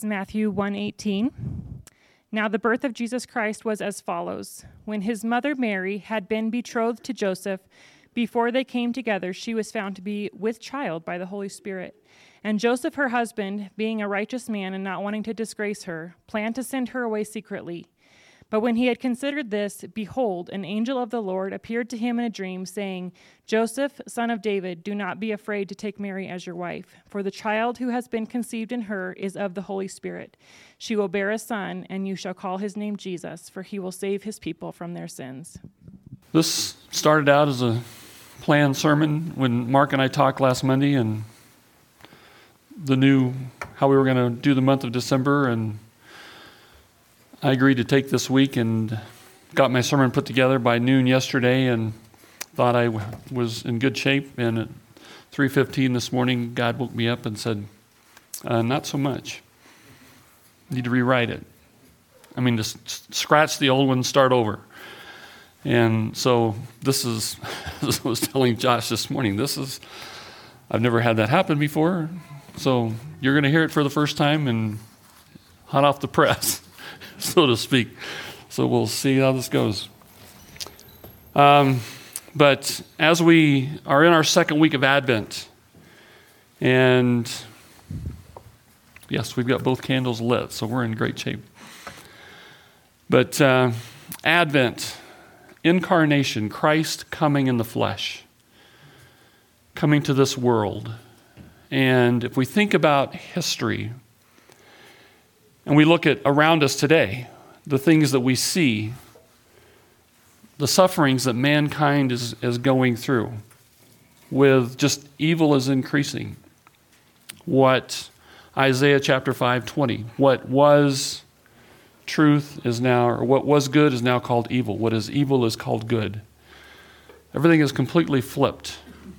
Matthew 1:18. Now the birth of Jesus Christ was as follows. When his mother Mary had been betrothed to Joseph, before they came together, she was found to be with child by the Holy Spirit. And Joseph, her husband, being a righteous man and not wanting to disgrace her, planned to send her away secretly. But when he had considered this, behold, an angel of the Lord appeared to him in a dream, saying, Joseph, son of David, do not be afraid to take Mary as your wife, for the child who has been conceived in her is of the Holy Spirit. She will bear a son, and you shall call his name Jesus, for he will save his people from their sins. This started out as a planned sermon when Mark and I talked last Monday, and how we were going to do the month of December, and I agreed to take this week and got my sermon put together by noon yesterday and thought I was in good shape. And at 3:15 this morning, God woke me up and said, not so much. Need to rewrite it. I mean, just scratch the old one, start over. And so this is, as I was telling Josh this morning, I've never had that happen before. So you're going to hear it for the first time and hot off the press, so to speak. So we'll see how this goes. But as we are in our second week of Advent, and yes, we've got both candles lit, so we're in great shape. But Advent, incarnation, Christ coming in the flesh, coming to this world. And if we think about history, and we look at around us today, the things that we see, the sufferings that mankind is going through, with just evil is increasing. What Isaiah chapter 5:20, what was truth is now, or what was good is now called evil. What is evil is called good. Everything is completely flipped.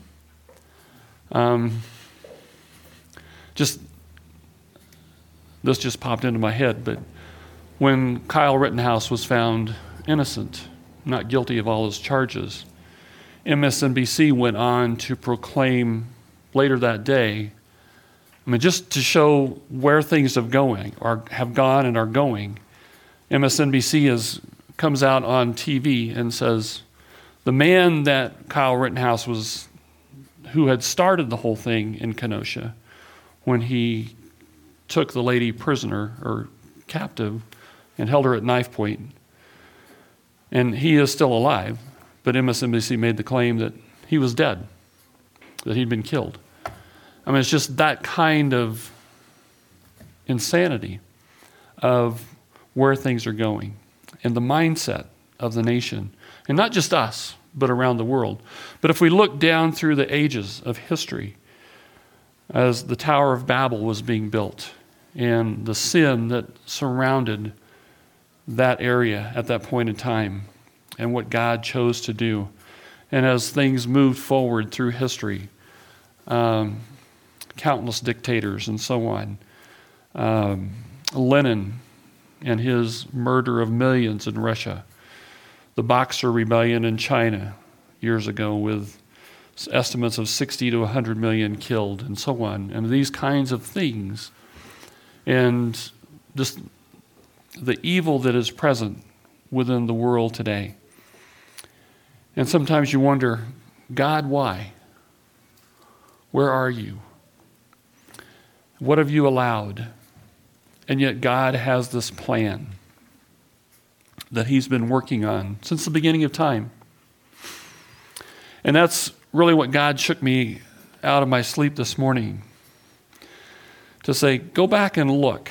This just popped into my head, but when Kyle Rittenhouse was found innocent, not guilty of all his charges, MSNBC went on to proclaim later that day, just to show where things have gone and are going, MSNBC comes out on TV and says, the man that Kyle Rittenhouse was, who had started the whole thing in Kenosha, when he took the lady prisoner or captive and held her at knife point. And he is still alive, but MSNBC made the claim that he was dead, that he'd been killed. It's just that kind of insanity of where things are going and the mindset of the nation. And not just us, but around the world. But if we look down through the ages of history, as the Tower of Babel was being built, and the sin that surrounded that area at that point in time, and what God chose to do. And as things moved forward through history, countless dictators and so on, Lenin and his murder of millions in Russia, the Boxer Rebellion in China years ago with estimates of 60 to 100 million killed and so on, and these kinds of things. And just the evil that is present within the world today. And sometimes you wonder, God, why? Where are you? What have you allowed? And yet God has this plan that he's been working on since the beginning of time. And that's really what God shook me out of my sleep this morning, to say, go back and look.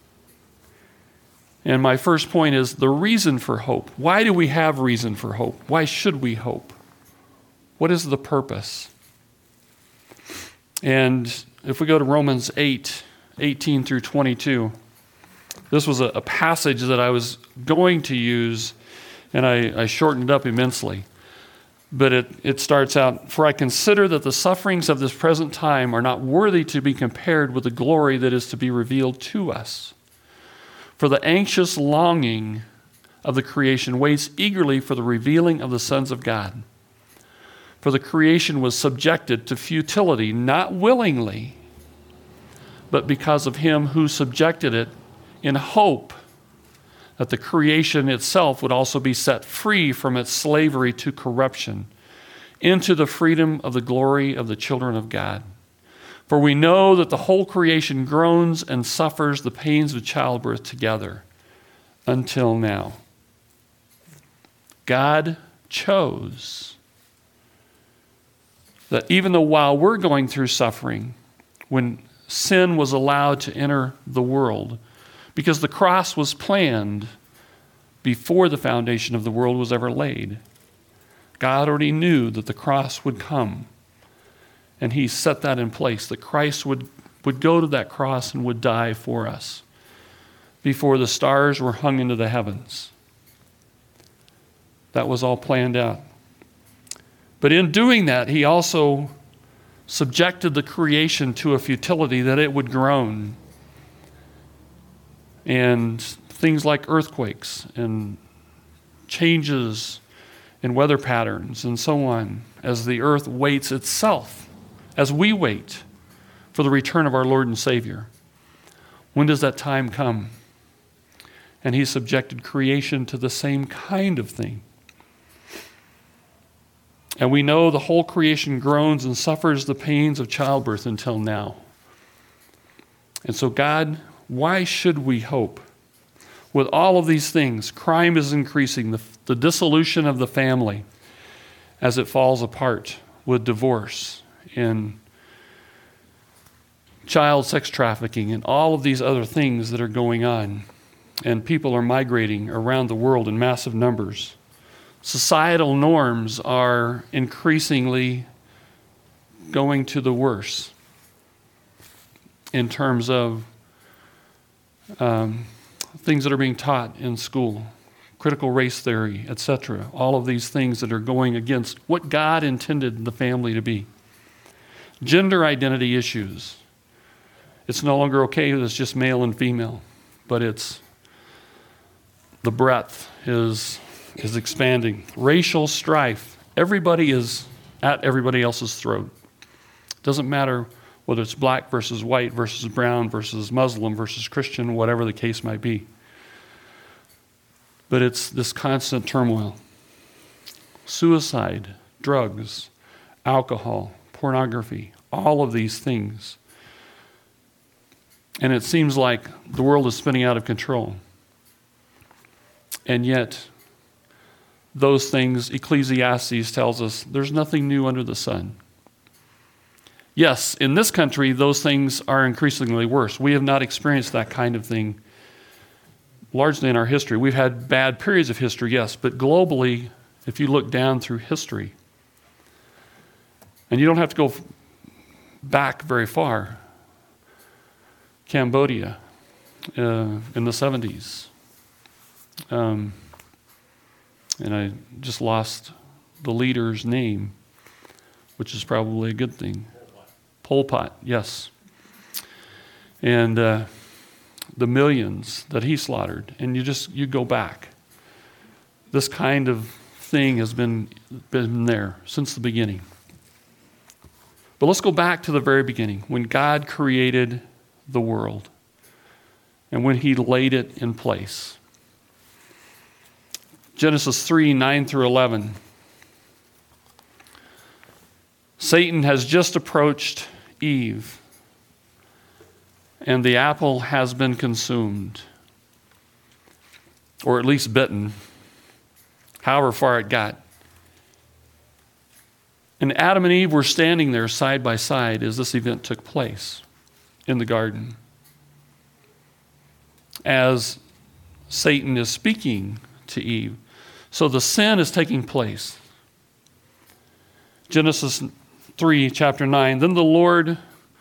And my first point is the reason for hope. Why do we have reason for hope? Why should we hope? What is the purpose? And if we go to Romans 8:18 through 22, this was a passage that I was going to use, and I shortened it up immensely. But it starts out, for I consider that the sufferings of this present time are not worthy to be compared with the glory that is to be revealed to us. For the anxious longing of the creation waits eagerly for the revealing of the sons of God. For the creation was subjected to futility, not willingly, but because of him who subjected it, in hope that the creation itself would also be set free from its slavery to corruption into the freedom of the glory of the children of God. For we know that the whole creation groans and suffers the pains of childbirth together until now. God chose that even though while we're going through suffering, when sin was allowed to enter the world, because the cross was planned before the foundation of the world was ever laid, God already knew that the cross would come. And he set that in place, that Christ would go to that cross and would die for us before the stars were hung into the heavens. That was all planned out. But in doing that, he also subjected the creation to a futility that it would groan. And things like earthquakes and changes in weather patterns and so on, as the earth waits itself, as we wait for the return of our Lord and Savior. When does that time come? And he subjected creation to the same kind of thing. And we know the whole creation groans and suffers the pains of childbirth until now. And so God, why should we hope? With all of these things, crime is increasing, the dissolution of the family as it falls apart with divorce and child sex trafficking and all of these other things that are going on. And people are migrating around the world in massive numbers. Societal norms are increasingly going to the worse in terms of things that are being taught in school, critical race theory, etc. All of these things that are going against what God intended the family to be. Gender identity issues. It's no longer okay that it's just male and female, but the breadth is expanding. Racial strife. Everybody is at everybody else's throat. Doesn't matter whether it's black versus white versus brown versus Muslim versus Christian, whatever the case might be. But it's this constant turmoil. Suicide, drugs, alcohol, pornography, all of these things. And it seems like the world is spinning out of control. And yet, those things, Ecclesiastes tells us, there's nothing new under the sun. Yes, in this country, those things are increasingly worse. We have not experienced that kind of thing largely in our history. We've had bad periods of history, yes, but globally, if you look down through history, and you don't have to go back very far, Cambodia in the 70s. And I just lost the leader's name, which is probably a good thing. Pol Pot, yes. And the millions that he slaughtered. And you go back. This kind of thing has been there since the beginning. But let's go back to the very beginning, when God created the world and when he laid it in place. Genesis 3, 9 through 11. Satan has just approached Eve, and the apple has been consumed, or at least bitten, however far it got. And Adam and Eve were standing there side by side as this event took place in the garden. As Satan is speaking to Eve. So the sin is taking place. Genesis 3, chapter 9. Then the Lord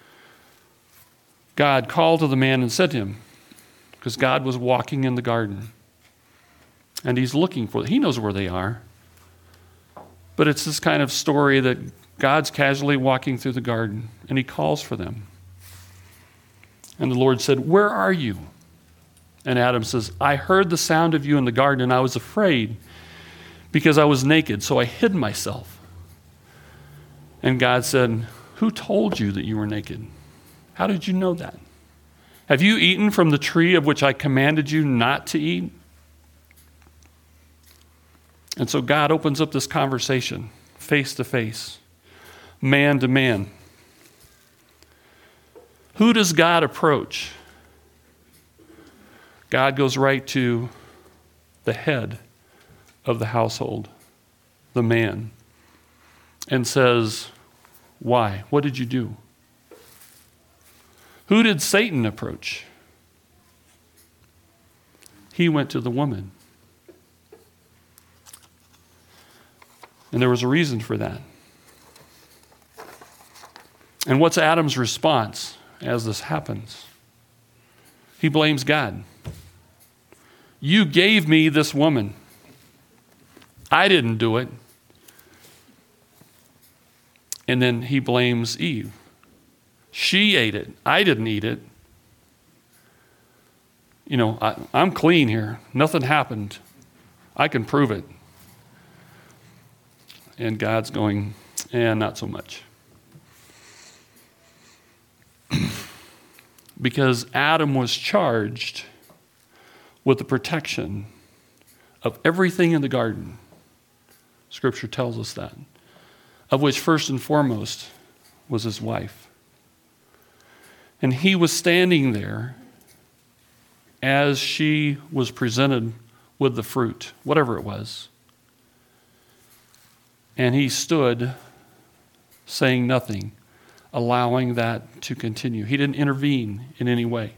God called to the man and said to him, because God was walking in the garden, and he's looking for them. He knows where they are. But it's this kind of story that God's casually walking through the garden, and he calls for them. And the Lord said, "Where are you?" And Adam says, "I heard the sound of you in the garden, and I was afraid because I was naked, so I hid myself." And God said, "Who told you that you were naked? How did you know that?" Have you eaten from the tree of which I commanded you not to eat? And so God opens up this conversation, face to face, man to man. Who does God approach? God goes right to the head of the household, the man, and says, why? What did you do? Who did Satan approach? He went to the woman. And there was a reason for that. And what's Adam's response as this happens? He blames God. You gave me this woman. I didn't do it. And then he blames Eve. She ate it. I didn't eat it. You know, I'm clean here. Nothing happened. I can prove it. And God's going, not so much. Because Adam was charged with the protection of everything in the garden. Scripture tells us that. Of which first and foremost was his wife. And he was standing there as she was presented with the fruit, whatever it was. And he stood saying nothing, allowing that to continue. He didn't intervene in any way.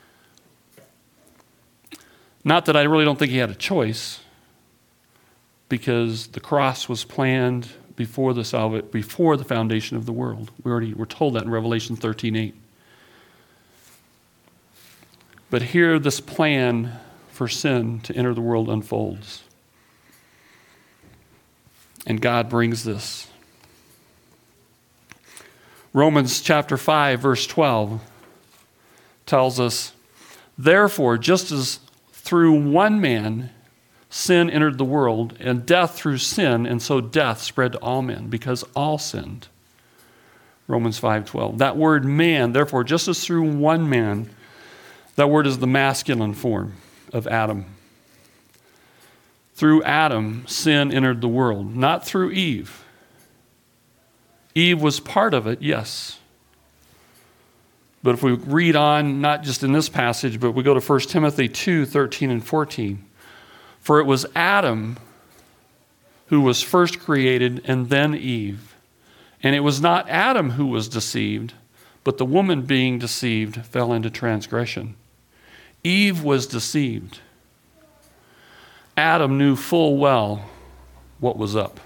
Not that I really don't think he had a choice, because the cross was planned before the foundation of the world. We're told that in Revelation 13:8. But here this plan for sin to enter the world unfolds. And God brings this. Romans chapter 5, verse 12 tells us, therefore, just as through one man sin entered the world, and death through sin, and so death spread to all men, because all sinned. Romans 5:12. That word man, therefore, just as through one man, that word is the masculine form of Adam. Through Adam, sin entered the world, not through Eve. Eve was part of it, yes. But if we read on, not just in this passage, but we go to 1 Timothy 2:13 and 14. For it was Adam who was first created, and then Eve. And it was not Adam who was deceived, but the woman being deceived fell into transgression. Eve was deceived. Adam knew full well what was up.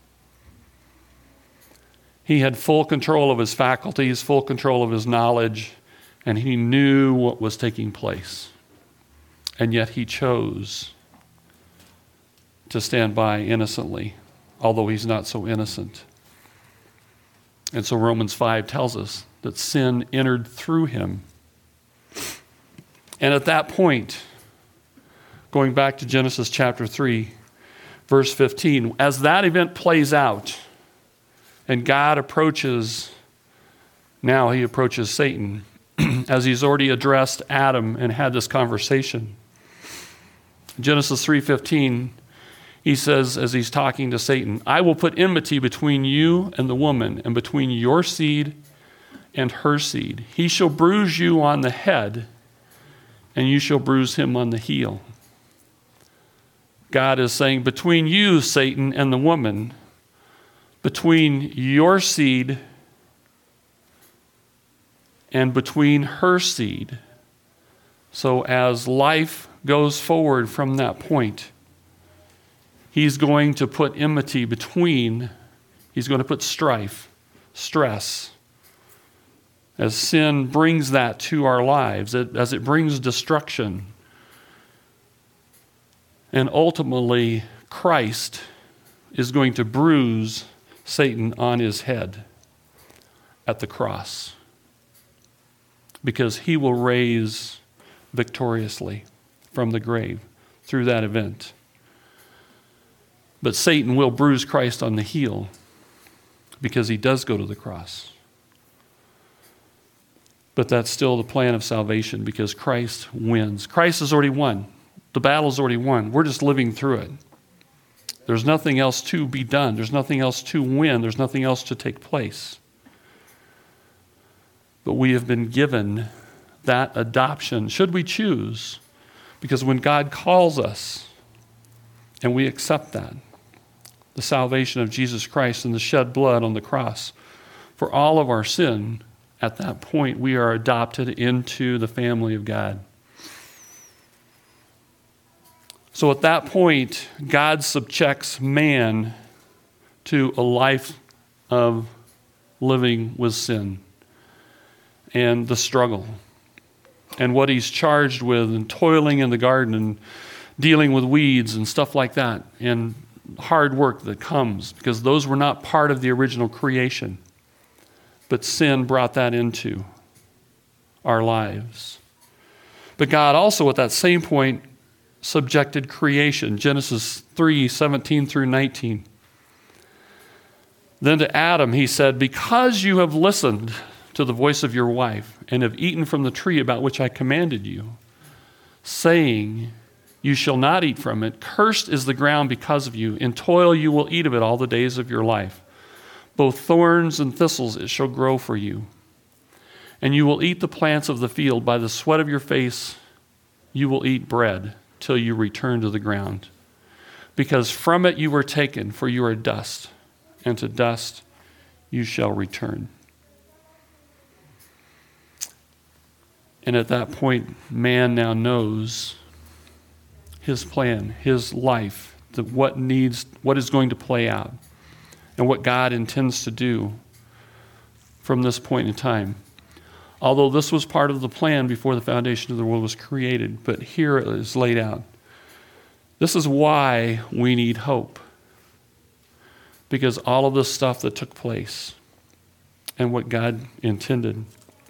He had full control of his faculties, full control of his knowledge, and he knew what was taking place. And yet he chose to stand by innocently, although he's not so innocent. And so Romans 5 tells us that sin entered through him. And at that point, going back to Genesis chapter 3, verse 15, as that event plays out, and God approaches, now he approaches Satan, as he's already addressed Adam and had this conversation. Genesis 3:15, he says, as he's talking to Satan, I will put enmity between you and the woman, and between your seed and her seed. He shall bruise you on the head, and you shall bruise him on the heel. God is saying, between you, Satan, and the woman, between your seed and between her seed. So as life goes forward from that point, he's going to put enmity between, he's going to put strife, stress. As sin brings that to our lives, as it brings destruction. And ultimately, Christ is going to bruise Satan on his head at the cross, because he will raise victoriously from the grave through that event. But Satan will bruise Christ on the heel, because he does go to the cross. But that's still the plan of salvation because Christ wins. Christ has already won. The battle's already won. We're just living through it. There's nothing else to be done. There's nothing else to win. There's nothing else to take place. But we have been given that adoption, should we choose, because when God calls us and we accept that, the salvation of Jesus Christ and the shed blood on the cross for all of our sin, at that point we are adopted into the family of God. So at that point, God subjects man to a life of living with sin and the struggle and what he's charged with and toiling in the garden and dealing with weeds and stuff like that and hard work that comes because those were not part of the original creation. But sin brought that into our lives. But God also at that same point subjected creation. Genesis 3:17 through 19. Then to Adam he said, because you have listened to the voice of your wife and have eaten from the tree about which I commanded you, saying, you shall not eat from it. Cursed is the ground because of you. In toil you will eat of it all the days of your life. Both thorns and thistles it shall grow for you. And you will eat the plants of the field. By the sweat of your face you will eat bread till you return to the ground. Because from it you were taken, for you are dust, and to dust you shall return. And at that point, man now knows his plan, his life, what is going to play out, and what God intends to do from this point in time. Although this was part of the plan before the foundation of the world was created, but here it is laid out. This is why we need hope. Because all of this stuff that took place and what God intended.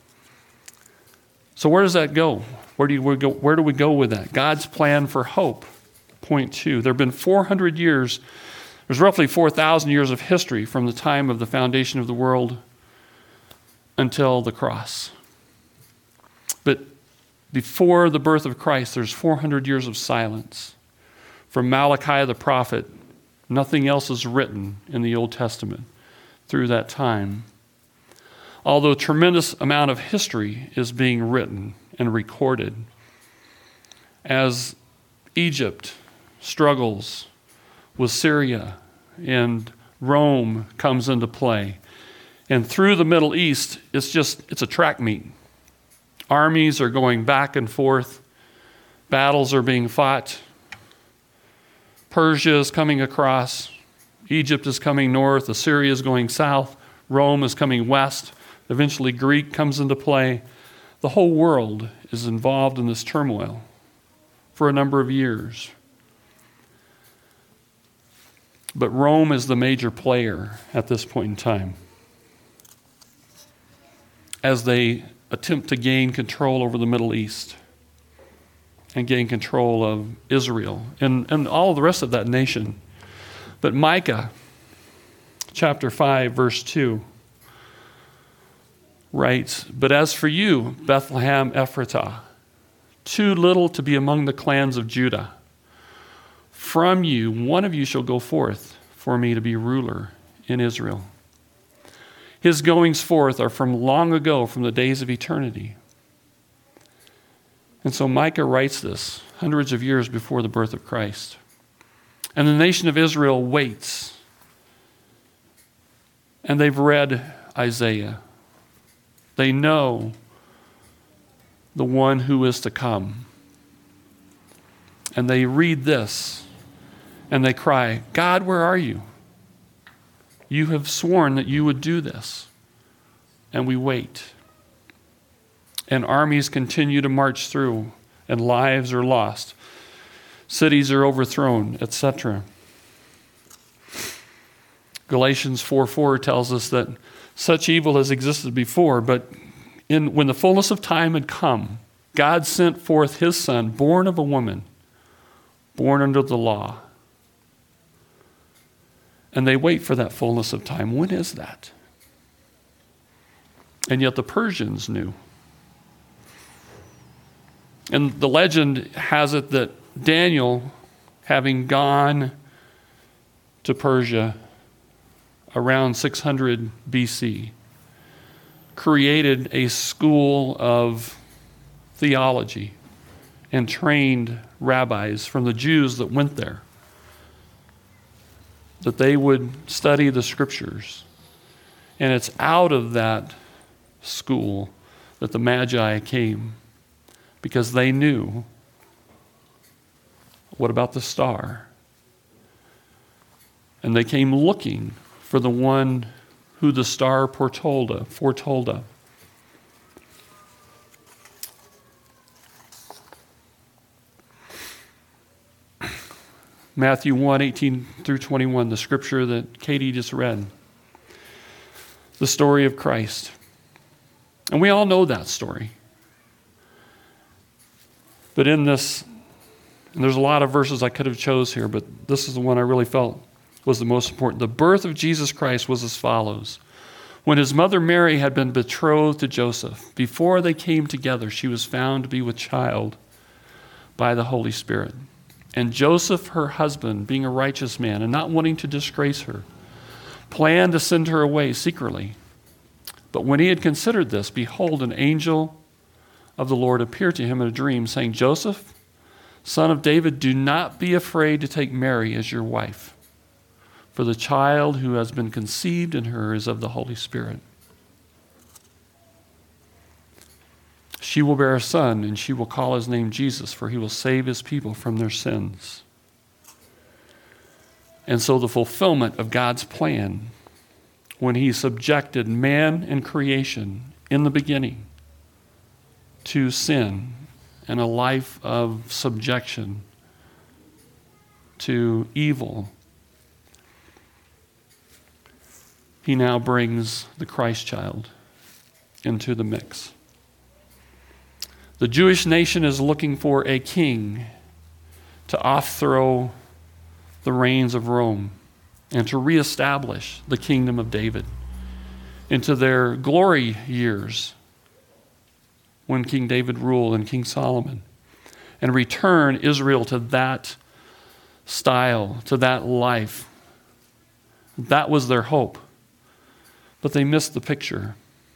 So where does that go? Where do we go with that? God's plan for hope. Point 2. There have been 400 years. There's roughly 4,000 years of history from the time of the foundation of the world until the cross. But before the birth of Christ, there's 400 years of silence. From Malachi the prophet, nothing else is written in the Old Testament through that time. Although a tremendous amount of history is being written and recorded as Egypt struggles with Syria and Rome comes into play. And through the Middle East, it's a track meet. Armies are going back and forth. Battles are being fought. Persia is coming across. Egypt is coming north. Assyria is going south. Rome is coming west. Eventually Greek comes into play. The whole world is involved in this turmoil for a number of years. But Rome is the major player at this point in time as they attempt to gain control over the Middle East and gain control of Israel and all the rest of that nation. But Micah chapter 5 verse 2 writes, but as for you, Bethlehem Ephratah, too little to be among the clans of Judah, from you one of you shall go forth for me to be ruler in Israel. His goings forth are from long ago, from the days of eternity. And so Micah writes this hundreds of years before the birth of Christ. And the nation of Israel waits. And they've read Isaiah. They know the one who is to come. And they read this and they cry, God, where are you? You have sworn that you would do this. And we wait. And armies continue to march through, and lives are lost. Cities are overthrown, etc. Galatians 4:4 tells us that such evil has existed before, but when the fullness of time had come, God sent forth his Son, born of a woman, born under the law. And they wait for that fullness of time. When is that? And yet the Persians knew. And the legend has it that Daniel, having gone to Persia around 600 BC, created a school of theology and trained rabbis from the Jews that went there, that they would study the scriptures. And it's out of that school that the Magi came, because they knew, what about the star? And they came looking for the one who the star foretold of. Matthew 1:18 through 21, the scripture that Katie just read. The story of Christ. And we all know that story. But in this, and there's a lot of verses I could have chose here, but this is the one I really felt was the most important. The birth of Jesus Christ was as follows. When his mother Mary had been betrothed to Joseph, before they came together, she was found to be with child by the Holy Spirit. And Joseph, her husband, being a righteous man and not wanting to disgrace her, planned to send her away secretly. But when he had considered this, behold, an angel of the Lord appeared to him in a dream, saying, Joseph, son of David, do not be afraid to take Mary as your wife, for the child who has been conceived in her is of the Holy Spirit. She will bear a son, and she will call his name Jesus, for he will save his people from their sins. And so the fulfillment of God's plan, when he subjected man and creation in the beginning to sin and a life of subjection to evil, he now brings the Christ child into the mix. The Jewish nation is looking for a king to overthrow the reigns of Rome and to reestablish the kingdom of David into their glory years when King David ruled and King Solomon, and return Israel to that style, to that life. That was their hope. But they missed the picture.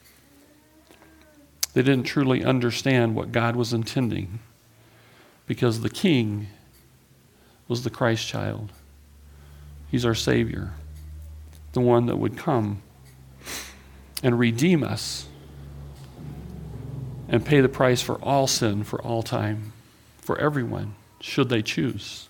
They didn't truly understand what God was intending, because the king was the Christ child. He's our Savior, the one that would come and redeem us and pay the price for all sin, for all time, for everyone, should they choose.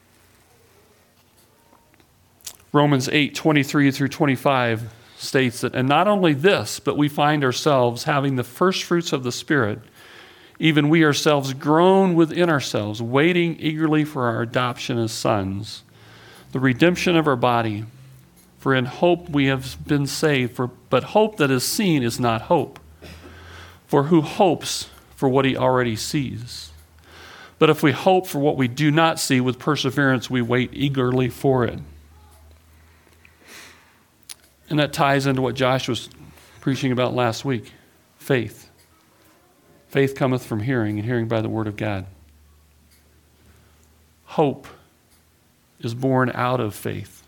Romans 8:23 through 25 states that, and not only this, but we find ourselves having the first fruits of the Spirit, even we ourselves groan within ourselves, waiting eagerly for our adoption as sons, the redemption of our body. For in hope we have been saved, but hope that is seen is not hope. For who hopes for what he already sees? But if we hope for what we do not see, with perseverance we wait eagerly for it. And that ties into what Josh was preaching about last week. Faith. Faith cometh from hearing, and hearing by the word of God. Hope is born out of faith.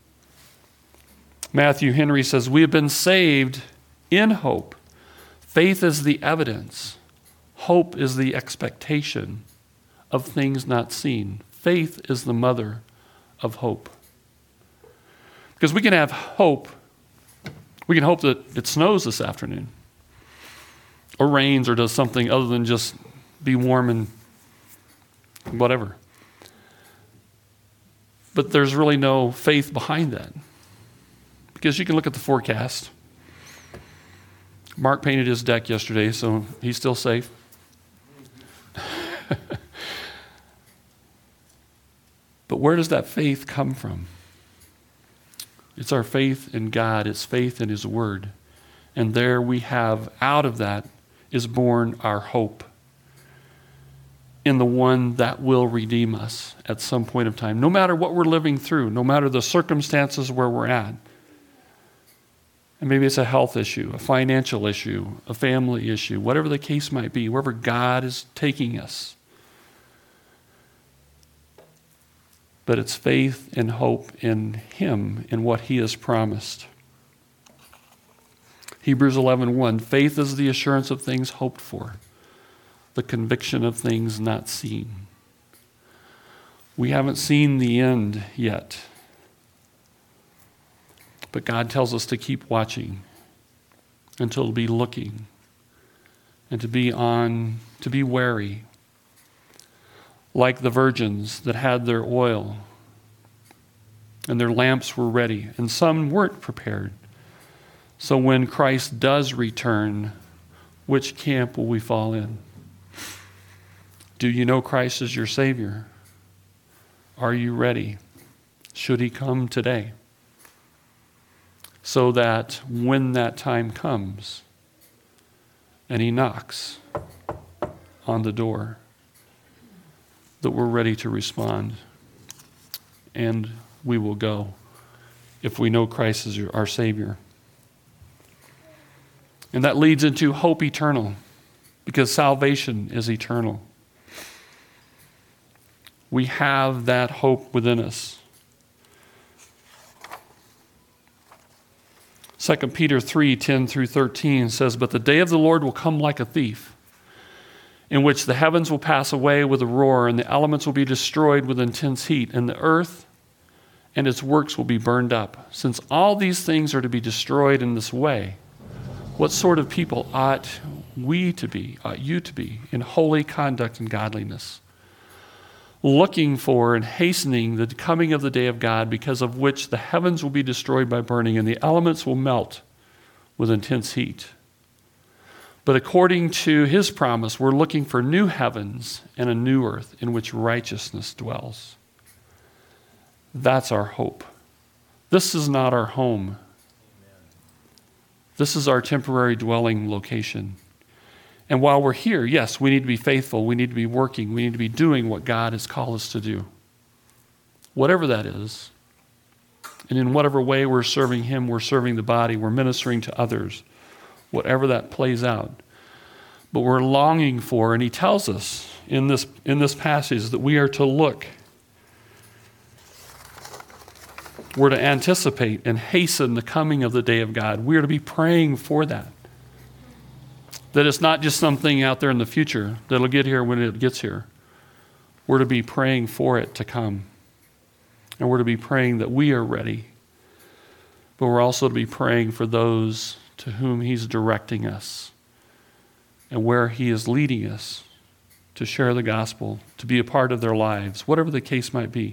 Matthew Henry says, we have been saved in hope. Faith is the evidence. Hope is the expectation of things not seen. Faith is the mother of hope. Because we can have hope. We can hope that it snows this afternoon, or rains, or does something other than just be warm and whatever. But there's really no faith behind that. Because you can look at the forecast. Mark painted his deck yesterday, so he's still safe. But where does that faith come from? It's our faith in God. It's faith in his word. And there we have, out of that is born our hope in the one that will redeem us at some point of time. No matter what we're living through, no matter the circumstances where we're at, And maybe it's a health issue, a financial issue, a family issue, whatever the case might be, wherever God is taking us. But it's faith and hope in Him, in what He has promised. Hebrews 11:1, faith is the assurance of things hoped for, the conviction of things not seen. We haven't seen the end yet. But God tells us to keep watching and to be looking and to be wary. Like the virgins that had their oil and their lamps were ready, and some weren't prepared. So when Christ does return, which camp will we fall in? Do you know Christ as your Savior? Are you ready? Should He come today? So that when that time comes and He knocks on the door, that we're ready to respond and we will go if we know Christ as our Savior. And that leads into hope eternal, because salvation is eternal. We have that hope within us. 2 Peter 3:10-13 says, "But the day of the Lord will come like a thief, in which the heavens will pass away with a roar, and the elements will be destroyed with intense heat, and the earth and its works will be burned up. Since all these things are to be destroyed in this way, what sort of people ought you to be, in holy conduct and godliness, looking for and hastening the coming of the day of God, because of which the heavens will be destroyed by burning, and the elements will melt with intense heat. But according to His promise, we're looking for new heavens and a new earth in which righteousness dwells." That's our hope. This is not our home. This is our temporary dwelling location. And while we're here, yes, we need to be faithful. We need to be working. We need to be doing what God has called us to do. Whatever that is. And in whatever way we're serving Him, we're serving the body, we're ministering to others. Whatever that plays out. But we're longing for, and He tells us in this passage that we are to look. We're to anticipate and hasten the coming of the day of God. We are to be praying for that. That it's not just something out there in the future that'll get here when it gets here. We're to be praying for it to come. And we're to be praying that we are ready. But we're also to be praying for those to whom He's directing us and where He is leading us to share the gospel, to be a part of their lives, whatever the case might be.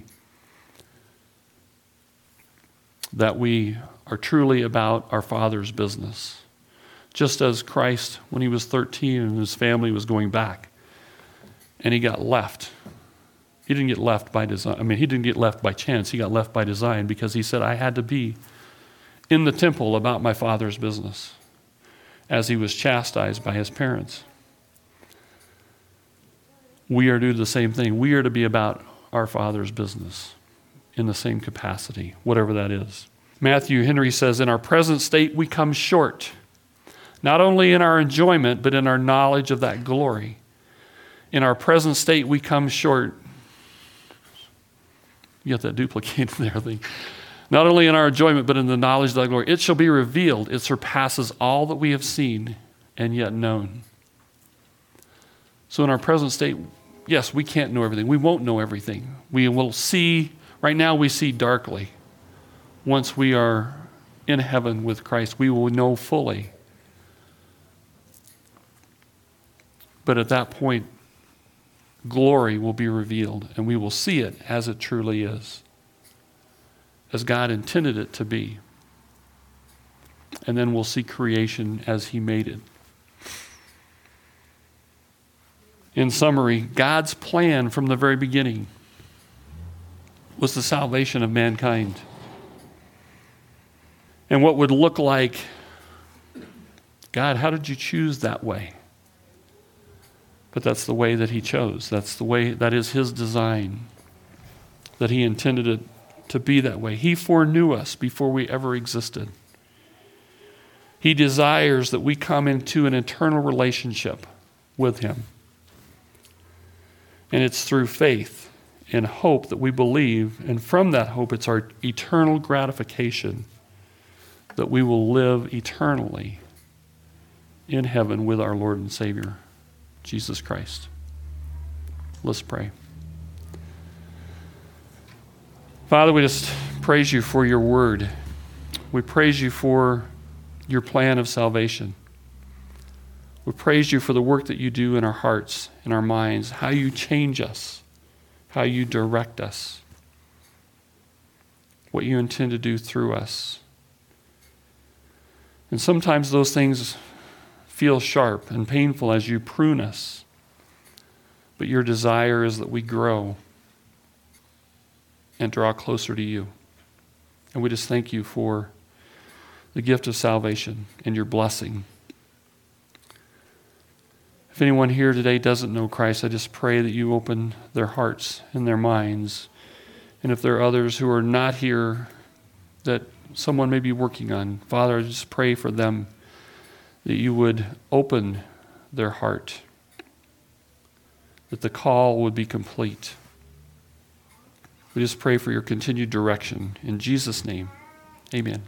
That we are truly about our Father's business. Just as Christ, when He was 13 and His family was going back, and He got left. He didn't get left by design. He didn't get left by chance. He got left by design because He said, I had to be in the temple about my Father's business as He was chastised by His parents. We are to do the same thing. We are to be about our Father's business in the same capacity, whatever that is. Matthew Henry says, in our present state we come short, not only in our enjoyment, but in our knowledge of that glory. In our present state we come short. You got that duplicated there thing. Not only in our enjoyment, but in the knowledge of that glory. It shall be revealed. It surpasses all that we have seen and yet known. So in our present state, yes, we can't know everything. We won't know everything. We will see, right now we see darkly. Once we are in heaven with Christ, we will know fully. But at that point, glory will be revealed, and we will see it as it truly is, as God intended it to be. And then we'll see creation as He made it. In summary, God's plan from the very beginning was the salvation of mankind. And what would look like, God, how did you choose that way? But that's the way that He chose. That's the way, that is His design, that He intended it to be that way. He foreknew us before we ever existed. He desires that we come into an eternal relationship with him. And it's through faith and hope that we believe, and from that hope it's our eternal gratification that we will live eternally in heaven with our Lord and Savior, Jesus Christ. Let's pray. Father, we just praise you for your word. We praise you for your plan of salvation. We praise you for the work that you do in our hearts, in our minds, how you change us, how you direct us, what you intend to do through us. And sometimes those things feel sharp and painful as you prune us, but your desire is that we grow and draw closer to you. And we just thank you for the gift of salvation and your blessing. If anyone here today doesn't know Christ, I just pray that you open their hearts and their minds. And if there are others who are not here that someone may be working on, Father, I just pray for them that you would open their heart, that the call would be complete. We just pray for your continued direction. In Jesus' name, amen.